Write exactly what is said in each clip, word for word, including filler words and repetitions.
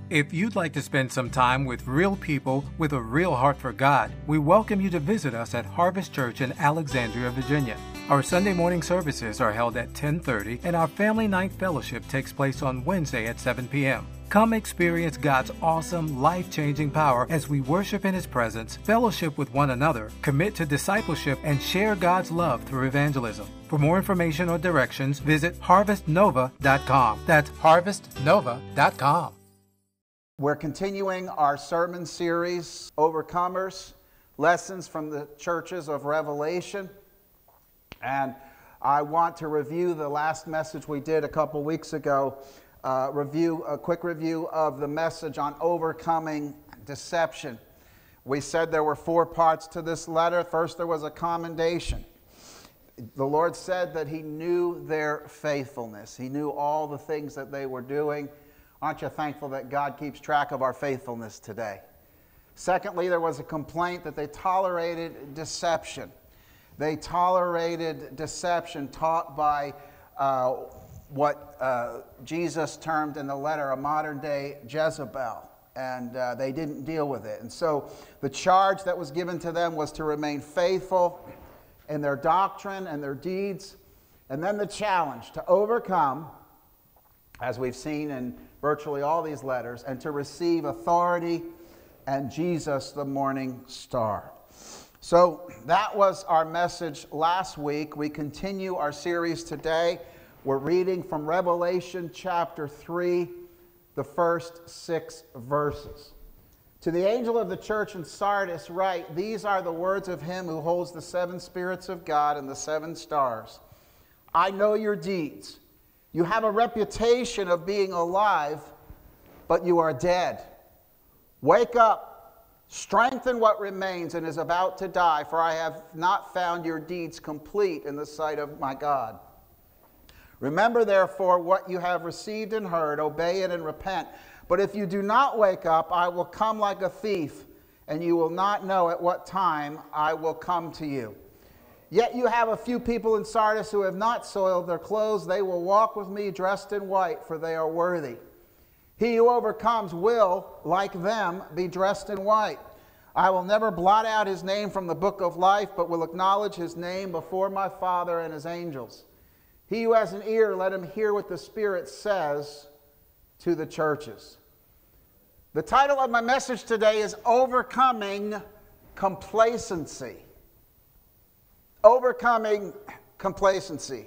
If you'd like to spend some time with real people with a real heart for God, we welcome you to visit us at Harvest Church in Alexandria, Virginia. Our Sunday morning services are held at ten thirty, and our Family Night Fellowship takes place on Wednesday at seven p.m. Come experience God's awesome, life-changing power as we worship in His presence, fellowship with one another, commit to discipleship, and share God's love through evangelism. For more information or directions, visit harvest nova dot com. That's harvest nova dot com. We're continuing our sermon series, Overcomers, Lessons from the Churches of Revelation. And I want to review the last message we did a couple weeks ago, uh, review a quick review of the message on overcoming deception. We said there were four parts to this letter. First, there was a commendation. The Lord said that He knew their faithfulness. He knew all the things that they were doing. Aren't you thankful that God keeps track of our faithfulness today? Secondly, there was a complaint that they tolerated deception. They tolerated deception taught by uh, what uh, Jesus termed in the letter a modern-day Jezebel, and uh, they didn't deal with it. And so the charge that was given to them was to remain faithful in their doctrine and their deeds, and then the challenge to overcome, as we've seen in virtually all these letters, and to receive authority and Jesus, the morning star. So that was our message last week. We continue our series today. We're reading from Revelation chapter three, the first six verses. To the angel of the church in Sardis write, "These are the words of Him who holds the seven spirits of God and the seven stars. I know your deeds. You have a reputation of being alive, but you are dead. Wake up, strengthen what remains and is about to die, for I have not found your deeds complete in the sight of my God. Remember, therefore, what you have received and heard, obey it and repent. But if you do not wake up, I will come like a thief, and you will not know at what time I will come to you. Yet you have a few people in Sardis who have not soiled their clothes. They will walk with me dressed in white, for they are worthy. He who overcomes will, like them, be dressed in white. I will never blot out his name from the book of life, but will acknowledge his name before my Father and His angels. He who has an ear, let him hear what the Spirit says to the churches." The title of my message today is Overcoming Complacency. Overcoming complacency.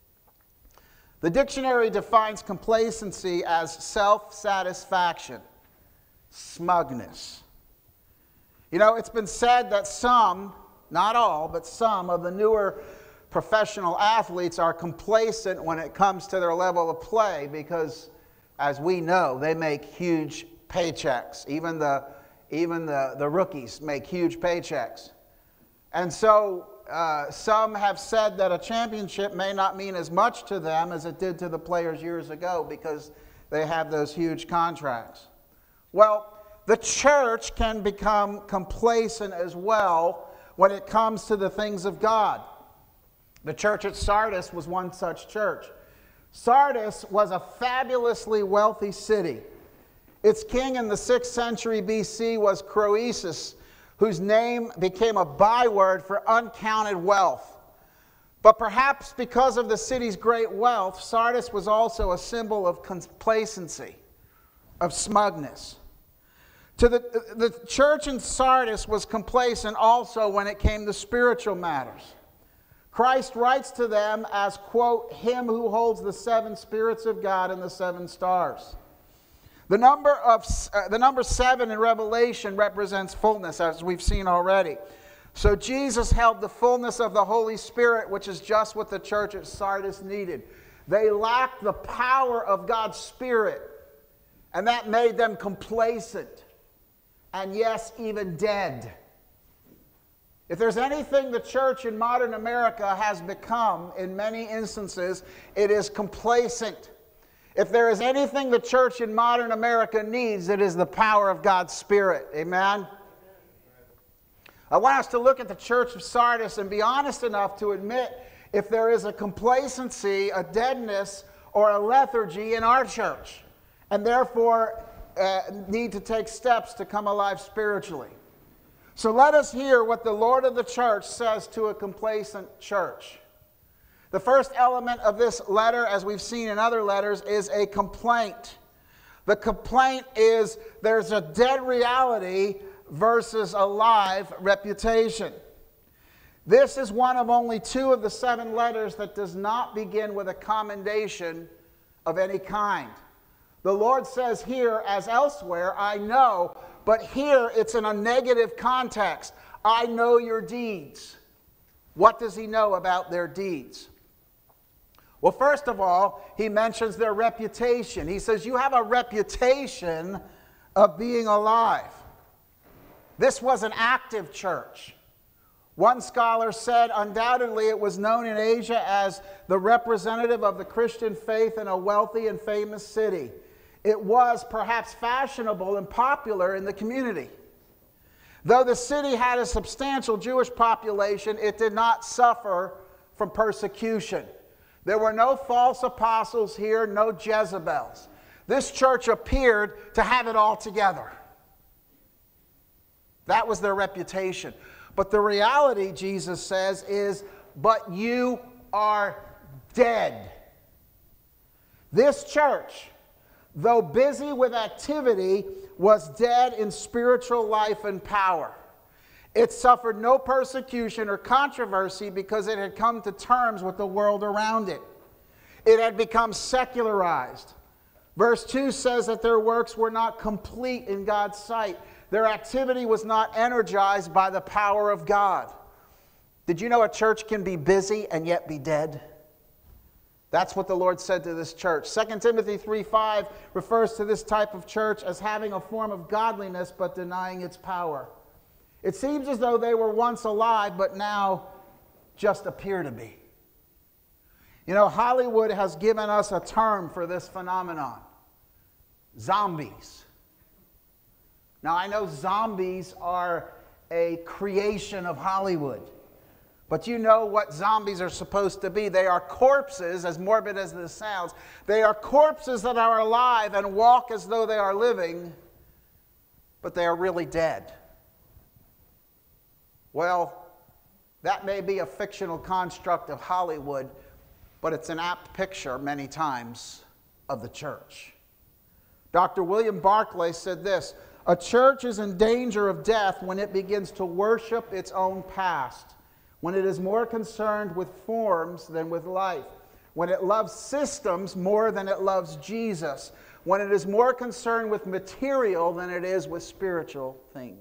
The dictionary defines complacency as self-satisfaction, smugness. You know, it's been said that some, not all, but some of the newer professional athletes are complacent when it comes to their level of play because, as we know, they make huge paychecks. Even the, even the, the rookies make huge paychecks. And so, Uh, some have said that a championship may not mean as much to them as it did to the players years ago because they have those huge contracts. Well, the church can become complacent as well when it comes to the things of God. The church at Sardis was one such church. Sardis was a fabulously wealthy city. Its king in the sixth century B C was Croesus, whose name became a byword for uncounted wealth. But perhaps because of the city's great wealth, Sardis was also a symbol of complacency, of smugness. To the, the church in Sardis was complacent also when it came to spiritual matters. Christ writes to them as, quote, "Him who holds the seven spirits of God and the seven stars." The number of uh, the number seven in Revelation represents fullness, as we've seen already. So Jesus held the fullness of the Holy Spirit, which is just what the church at Sardis needed. They lacked the power of God's Spirit, and that made them complacent, and yes, even dead. If there's anything the church in modern America has become in many instances, it is complacent. If there is anything the church in modern America needs, it is the power of God's Spirit. Amen? I want us to look at the church of Sardis and be honest enough to admit if there is a complacency, a deadness, or a lethargy in our church. And therefore, uh, need to take steps to come alive spiritually. So let us hear what the Lord of the church says to a complacent church. The first element of this letter, as we've seen in other letters, is a complaint. The complaint is there's a dead reality versus a live reputation. This is one of only two of the seven letters that does not begin with a commendation of any kind. The Lord says here, as elsewhere, I know, but here it's in a negative context. I know your deeds. What does he know about their deeds? Well, first of all, he mentions their reputation. He says, you have a reputation of being alive. This was an active church. One scholar said, undoubtedly it was known in Asia as the representative of the Christian faith in a wealthy and famous city. It was perhaps fashionable and popular in the community. Though the city had a substantial Jewish population, it did not suffer from persecution. There were no false apostles here, no Jezebels. This church appeared to have it all together. That was their reputation. But the reality, Jesus says, is, but you are dead. This church, though busy with activity, was dead in spiritual life and power. It suffered no persecution or controversy because it had come to terms with the world around it. It had become secularized. Verse two says that their works were not complete in God's sight. Their activity was not energized by the power of God. Did you know a church can be busy and yet be dead? That's what the Lord said to this church. Second Timothy three five refers to this type of church as having a form of godliness but denying its power. It seems as though they were once alive but now just appear to be. You know, Hollywood has given us a term for this phenomenon. Zombies. Now, I know zombies are a creation of Hollywood. But you know what zombies are supposed to be. They are corpses, as morbid as this sounds. They are corpses that are alive and walk as though they are living, but they are really dead. Well, that may be a fictional construct of Hollywood, but it's an apt picture many times of the church. Doctor William Barclay said this, a church is in danger of death when it begins to worship its own past, when it is more concerned with forms than with life, when it loves systems more than it loves Jesus, when it is more concerned with material than it is with spiritual things.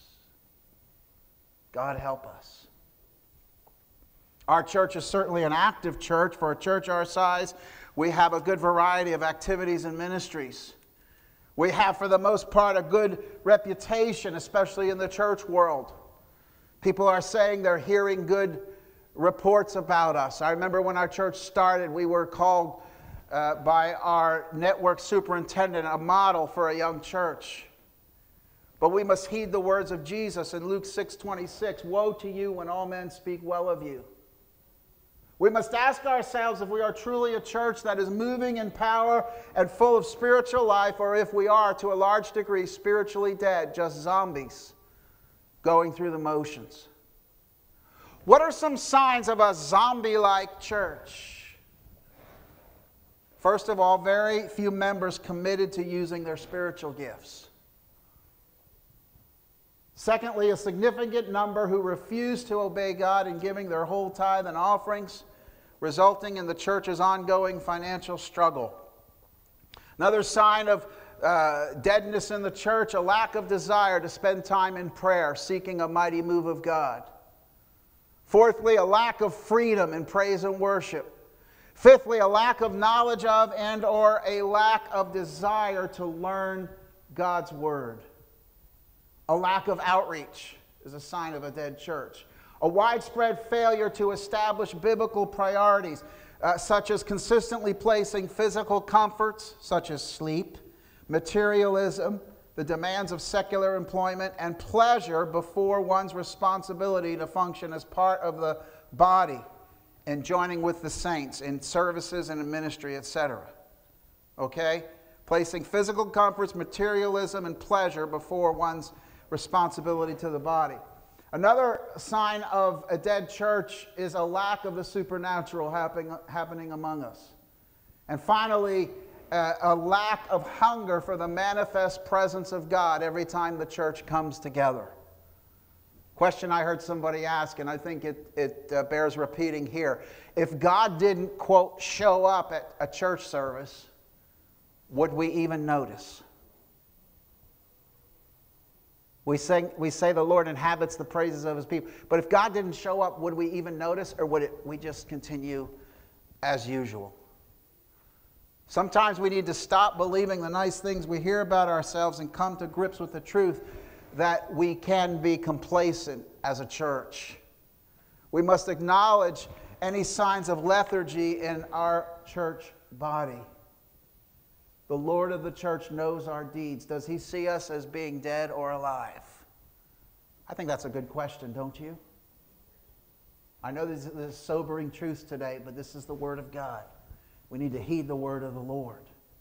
God help us. Our church is certainly an active church. For a church our size, we have a good variety of activities and ministries. We have, for the most part, a good reputation, especially in the church world. People are saying they're hearing good reports about us. I remember when our church started, we were called uh, by our network superintendent a model for a young church. But we must heed the words of Jesus in Luke six twenty-six, woe to you when all men speak well of you. We must ask ourselves if we are truly a church that is moving in power and full of spiritual life, or if we are, to a large degree, spiritually dead, just zombies going through the motions. What are some signs of a zombie-like church? First of all, very few members committed to using their spiritual gifts. Secondly, a significant number who refuse to obey God in giving their whole tithe and offerings, resulting in the church's ongoing financial struggle. Another sign of uh, deadness in the church, a lack of desire to spend time in prayer, seeking a mighty move of God. Fourthly, a lack of freedom in praise and worship. Fifthly, a lack of knowledge of and or a lack of desire to learn God's word. A lack of outreach is a sign of a dead church. A widespread failure to establish biblical priorities, uh, such as consistently placing physical comforts, such as sleep, materialism, the demands of secular employment, and pleasure before one's responsibility to function as part of the body and joining with the saints in services and in ministry, et cetera. Okay? placing physical comforts, materialism, and pleasure before one's responsibility to the body. Another sign of a dead church is a lack of the supernatural happening, happening among us. And finally, uh, a lack of hunger for the manifest presence of God every time the church comes together. Question I heard somebody ask, and I think it, it uh, bears repeating here. If God didn't, quote, show up at a church service, would we even notice? We say, we say the Lord inhabits the praises of his people. But if God didn't show up, would we even notice, or would it, we just continue as usual? Sometimes we need to stop believing the nice things we hear about ourselves and come to grips with the truth that we can be complacent as a church. We must acknowledge any signs of lethargy in our church body. The Lord of the church knows our deeds. Does he see us as being dead or alive? I think that's a good question, don't you? I know there's, there's sobering truths today, but this is the Word of God. We need to heed the word of the Lord.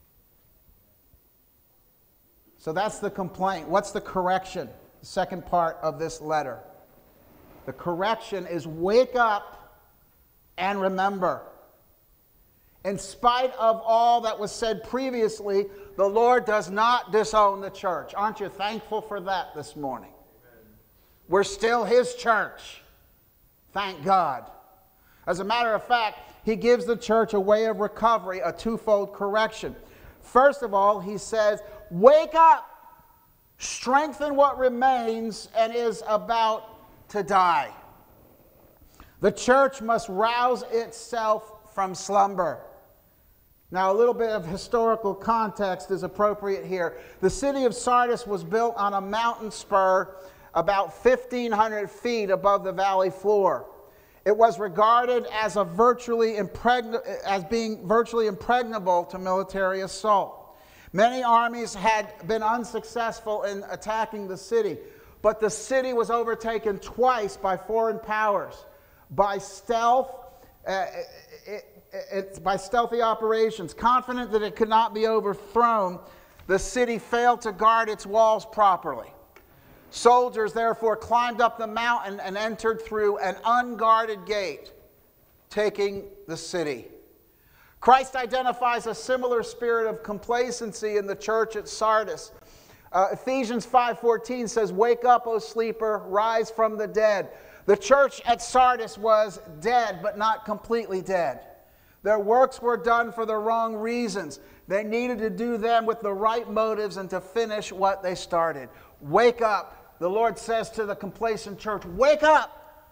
So that's the complaint. What's the correction? The second part of this letter. The correction is wake up and remember. In spite of all that was said previously, the Lord does not disown the church. Aren't you thankful for that this morning? Amen. We're still his church. Thank God. As a matter of fact, he gives the church a way of recovery, a twofold correction. First of all, he says, wake up, strengthen what remains and is about to die. The church must rouse itself from slumber. Now, a little bit of historical context is appropriate here. The city of Sardis was built on a mountain spur about fifteen hundred feet above the valley floor. It was regarded as a virtually impregn- as being virtually impregnable to military assault. Many armies had been unsuccessful in attacking the city, but the city was overtaken twice by foreign powers, by stealth, uh, it, it, it, by stealthy operations. Confident that it could not be overthrown, the city failed to guard its walls properly. Soldiers, therefore, climbed up the mountain and entered through an unguarded gate, taking the city. Christ identifies a similar spirit of complacency in the church at Sardis. Uh, Ephesians five fourteen says, wake up, O sleeper, rise from the dead. The church at Sardis was dead, but not completely dead. Their works were done for the wrong reasons. They needed to do them with the right motives and to finish what they started. Wake up. The Lord says to the complacent church, wake up.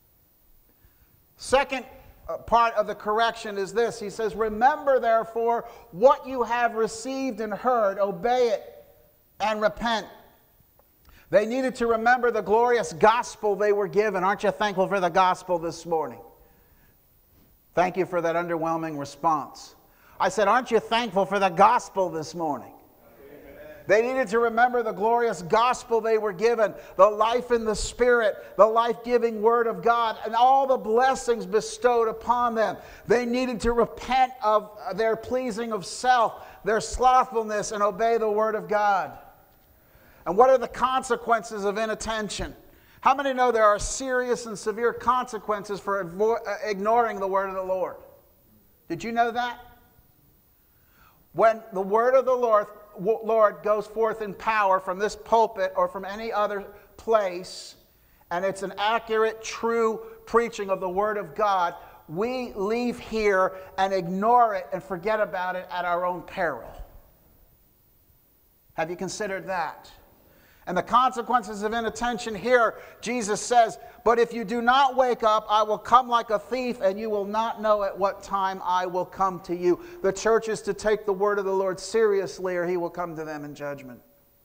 Second part of the correction is this. He says, remember therefore what you have received and heard, obey it and repent. They needed to remember the glorious gospel they were given. Aren't you thankful for the gospel this morning? Thank you for that underwhelming response. I said, aren't you thankful for the gospel this morning? They needed to remember the glorious gospel they were given, the life in the Spirit, the life-giving Word of God, and all the blessings bestowed upon them. They needed to repent of their pleasing of self, their slothfulness, and obey the Word of God. And what are the consequences of inattention? How many know there are serious and severe consequences for avo- ignoring the Word of the Lord? Did you know that? When the Word of the Lord Lord goes forth in power from this pulpit or from any other place, and it's an accurate, true preaching of the Word of God, we leave here and ignore it and forget about it at our own peril. Have you considered that? And the consequences of inattention here, Jesus says, but if you do not wake up, I will come like a thief, and you will not know at what time I will come to you. The church is to take the word of the Lord seriously, or he will come to them in judgment.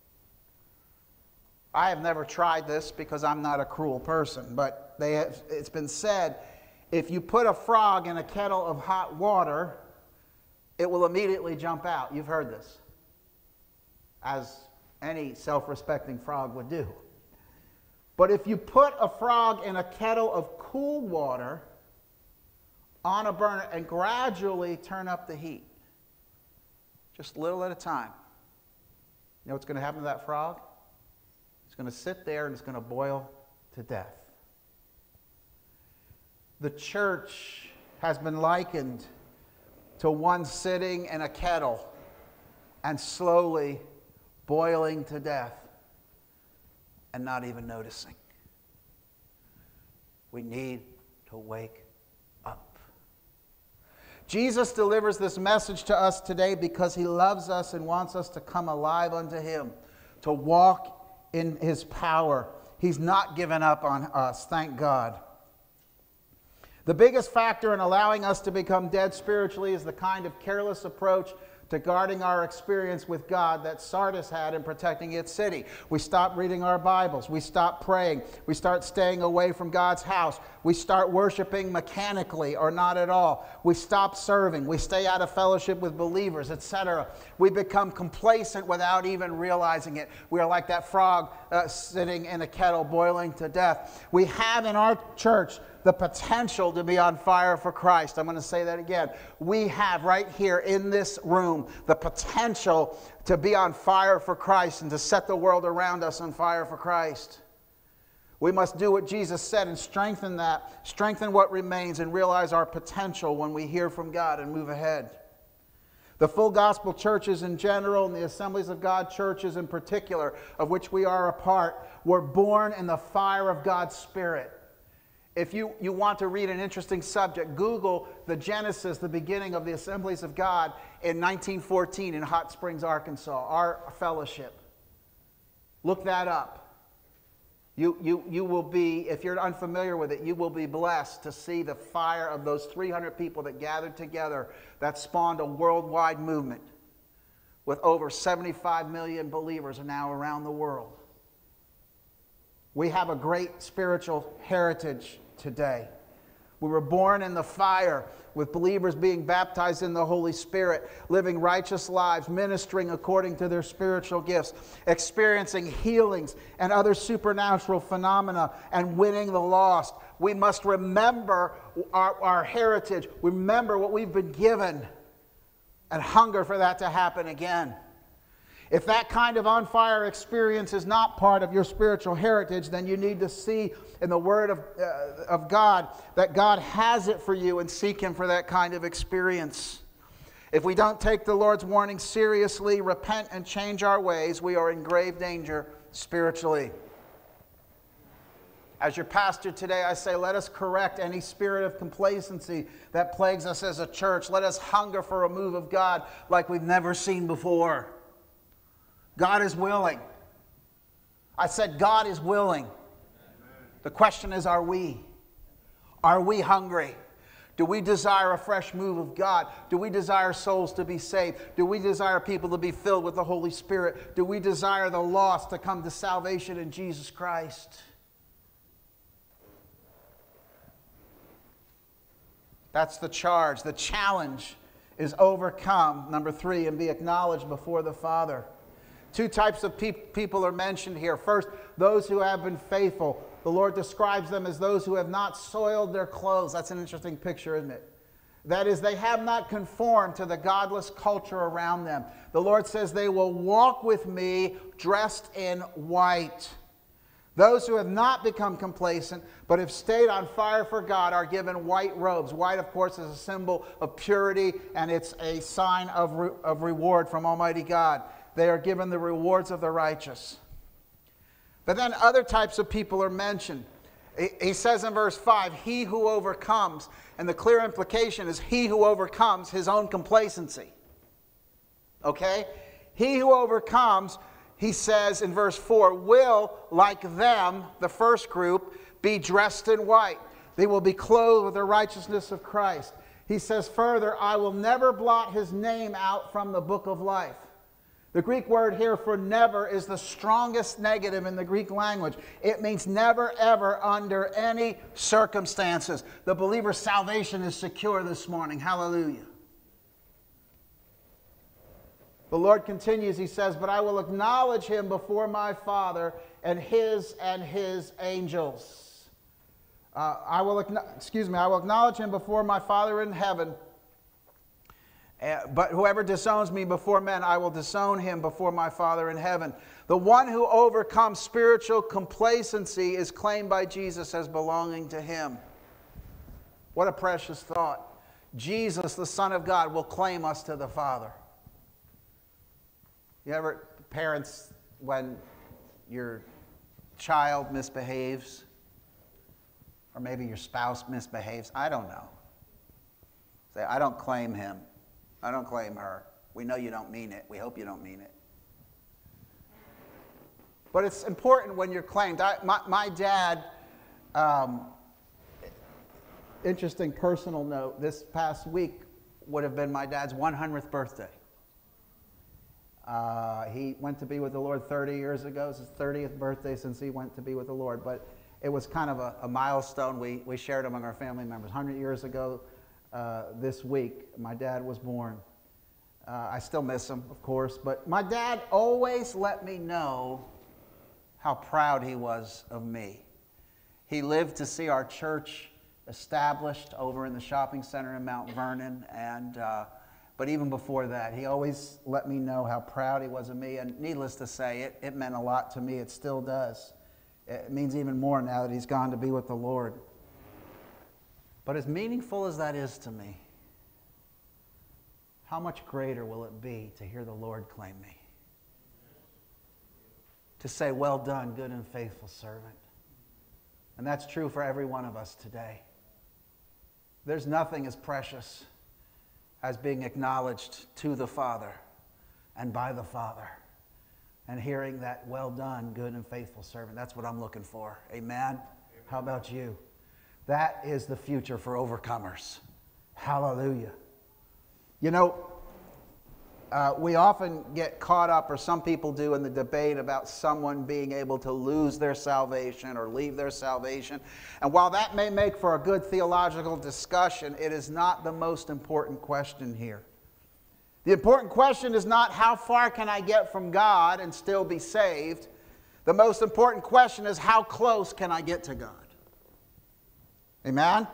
I have never tried this because I'm not a cruel person, but they have, it's been said, if you put a frog in a kettle of hot water, it will immediately jump out. You've heard this, as any self-respecting frog would do. But if you put a frog in a kettle of cool water on a burner and gradually turn up the heat, just little at a time. You know what's going to happen to that frog? It's going to sit there and it's going to boil to death. The church has been likened to one sitting in a kettle and slowly boiling to death and not even noticing. We need to wake up. Jesus delivers this message to us today because he loves us and wants us to come alive unto him, to walk in his power. He's not given up on us, thank God. The biggest factor in allowing us to become dead spiritually is the kind of careless approach to guarding our experience with God that Sardis had in protecting its city. We stop reading our Bibles. We stop praying. We start staying away from God's house. We start worshiping mechanically or not at all. We stop serving. We stay out of fellowship with believers, et cetera. We become complacent without even realizing it. We are like that frog uh, sitting in a kettle boiling to death. We have in our church the potential to be on fire for Christ. I'm going to say that again. We have right here in this room the potential to be on fire for Christ and to set the world around us on fire for Christ. We must do what Jesus said and strengthen that, strengthen what remains, and realize our potential when we hear from God and move ahead. The full gospel churches in general and the Assemblies of God churches in particular, of which we are a part, were born in the fire of God's Spirit. If you, you want to read an interesting subject, Google the Genesis, the beginning of the Assemblies of God in nineteen fourteen in Hot Springs, Arkansas, our fellowship. Look that up. You, you, you will be, if you're unfamiliar with it, you will be blessed to see the fire of those three hundred people that gathered together that spawned a worldwide movement with over seventy-five million believers now around the world. We have a great spiritual heritage today. We were born in the fire with believers being baptized in the Holy Spirit, living righteous lives, ministering according to their spiritual gifts, experiencing healings and other supernatural phenomena, and winning the lost. We must remember our, our heritage, remember what we've been given, and hunger for that to happen again. If that kind of on-fire experience is not part of your spiritual heritage, then you need to see in the Word of, uh, of God that God has it for you and seek Him for that kind of experience. If we don't take the Lord's warning seriously, repent and change our ways, we are in grave danger spiritually. As your pastor today, I say, let us correct any spirit of complacency that plagues us as a church. Let us hunger for a move of God like we've never seen before. God is willing. I said God is willing. Amen. The question is, are we? Are we hungry? Do we desire a fresh move of God? Do we desire souls to be saved? Do we desire people to be filled with the Holy Spirit? Do we desire the lost to come to salvation in Jesus Christ? That's the charge. The challenge is overcome, number three, and be acknowledged before the Father. Two types of pe- people are mentioned here. First, those who have been faithful. The Lord describes them as those who have not soiled their clothes. That's an interesting picture, isn't it? That is, they have not conformed to the godless culture around them. The Lord says they will walk with me dressed in white. Those who have not become complacent but have stayed on fire for God are given white robes. White, of course, is a symbol of purity, and it's a sign of, re- of reward from Almighty God. They are given the rewards of the righteous. But then other types of people are mentioned. He says in verse five, he who overcomes, and the clear implication is he who overcomes his own complacency. Okay? He who overcomes, he says in verse four, will, like them, the first group, be dressed in white. They will be clothed with the righteousness of Christ. He says further, I will never blot his name out from the book of life. The Greek word here for never is the strongest negative in the Greek language. It means never, ever, under any circumstances. The believer's salvation is secure this morning. Hallelujah. The Lord continues, he says, but I will acknowledge him before my Father and his and his angels. Uh, I will, excuse me, I will acknowledge him before my Father in heaven Uh, but whoever disowns me before men, I will disown him before my Father in heaven. The one who overcomes spiritual complacency is claimed by Jesus as belonging to him. What a precious thought. Jesus, the Son of God, will claim us to the Father. You ever, parents, when your child misbehaves, or maybe your spouse misbehaves, I don't know. Say, I don't claim him. I don't claim her. We know you don't mean it. We hope you don't mean it. But it's important when you're claimed. I, my, my dad, um, interesting personal note, this past week would have been my dad's one hundredth birthday. Uh, he went to be with the Lord thirty years ago. It's his thirtieth birthday since he went to be with the Lord. But it was kind of a, a milestone we, we shared among our family members. one hundred years ago uh, this week, my dad was born. Uh, I still miss him, of course. But my dad always let me know how proud he was of me. He lived to see our church established over in the shopping center in Mount Vernon. And, uh, but even before that, he always let me know how proud he was of me. And needless to say, it, it meant a lot to me. It still does. It means even more now that he's gone to be with the Lord. But as meaningful as that is to me, how much greater will it be to hear the Lord claim me? To say, well done, good and faithful servant. And that's true for every one of us today. There's nothing as precious as being acknowledged to the Father and by the Father and hearing that, well done, good and faithful servant. That's what I'm looking for. Amen? Amen. How about you? That is the future for overcomers. Hallelujah. You know, uh, we often get caught up, or some people do, in the debate about someone being able to lose their salvation or leave their salvation. And while that may make for a good theological discussion, it is not the most important question here. The important question is not how far can I get from God and still be saved. The most important question is how close can I get to God? Amen?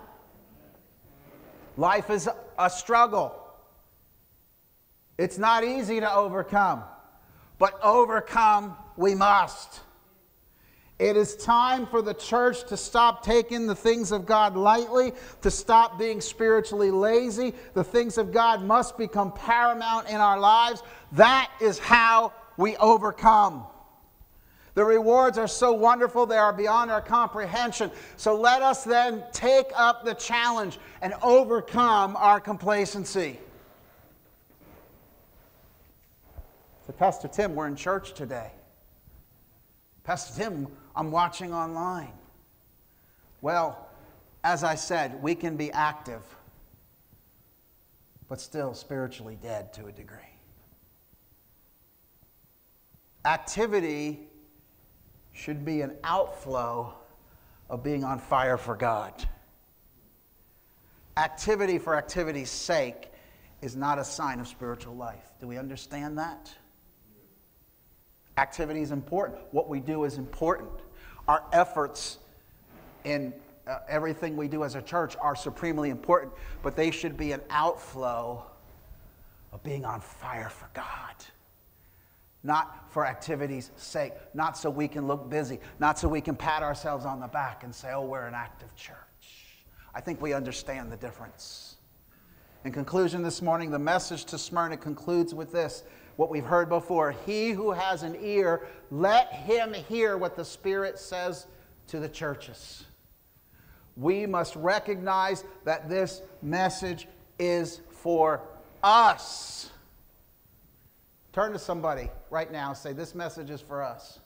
Life is a struggle. It's not easy to overcome, but overcome we must. It is time for the church to stop taking the things of God lightly, to stop being spiritually lazy. The things of God must become paramount in our lives. That is how we overcome. The rewards are so wonderful, they are beyond our comprehension. So let us then take up the challenge and overcome our complacency. So, Pastor Tim, we're in church today. Pastor Tim, I'm watching online. Well, as I said, we can be active, but still spiritually dead to a degree. Activity should be an outflow of being on fire for God. Activity for activity's sake is not a sign of spiritual life. Do we understand that? Activity is important. What we do is important. Our efforts in uh, everything we do as a church are supremely important, but they should be an outflow of being on fire for God. Not for activity's sake, not so we can look busy, not so we can pat ourselves on the back and say, oh, we're an active church. I think we understand the difference. In conclusion this morning, the message to Smyrna concludes with this. What we've heard before, he who has an ear, let him hear what the Spirit says to the churches. We must recognize that this message is for us. Turn to somebody right now and say, this message is for us.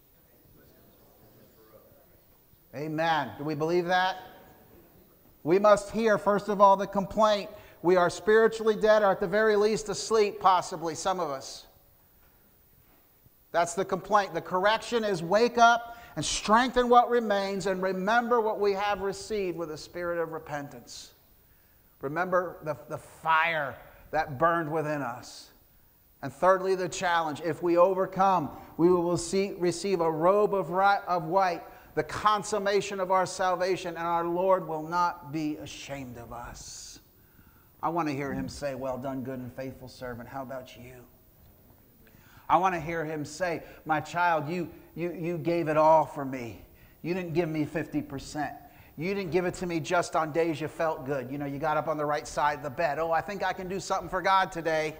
Amen. Do we believe that? We must hear, first of all, the complaint. We are spiritually dead, or at the very least asleep, possibly, some of us. That's the complaint. The correction is wake up and strengthen what remains and remember what we have received with a spirit of repentance. Remember the, the fire that burned within us. And thirdly, the challenge. If we overcome, we will see, receive a robe of, right, of white, the consummation of our salvation, and our Lord will not be ashamed of us. I want to hear him say, well done, good and faithful servant. How about you? I want to hear him say, my child, you, you, you gave it all for me. You didn't give me fifty percent. You didn't give it to me just on days you felt good. You know, you got up on the right side of the bed. Oh, I think I can do something for God today.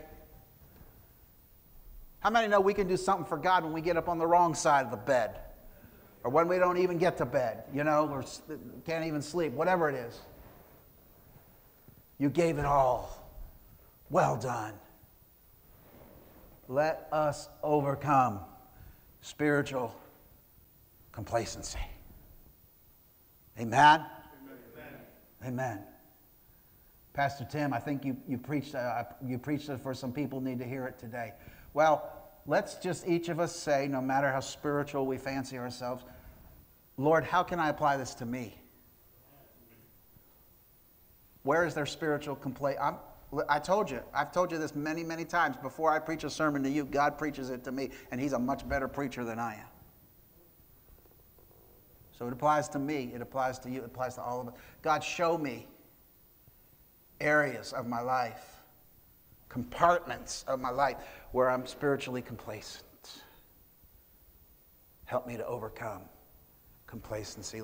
How many know we can do something for God when we get up on the wrong side of the bed? Or when we don't even get to bed, you know, or can't even sleep, whatever it is. You gave it all. Well done. Let us overcome spiritual complacency. Amen? Amen. Amen. Pastor Tim, I think you, you preached uh, you preached it for some people who need to hear it today. Well, let's just each of us say, no matter how spiritual we fancy ourselves, Lord, how can I apply this to me? Where is there spiritual complaint? I'm, I told you, I've told you this many, many times. Before I preach a sermon to you, God preaches it to me, and he's a much better preacher than I am. So it applies to me, it applies to you, it applies to all of us. God, show me areas of my life, compartments of my life where I'm spiritually complacent. Help me to overcome complacency.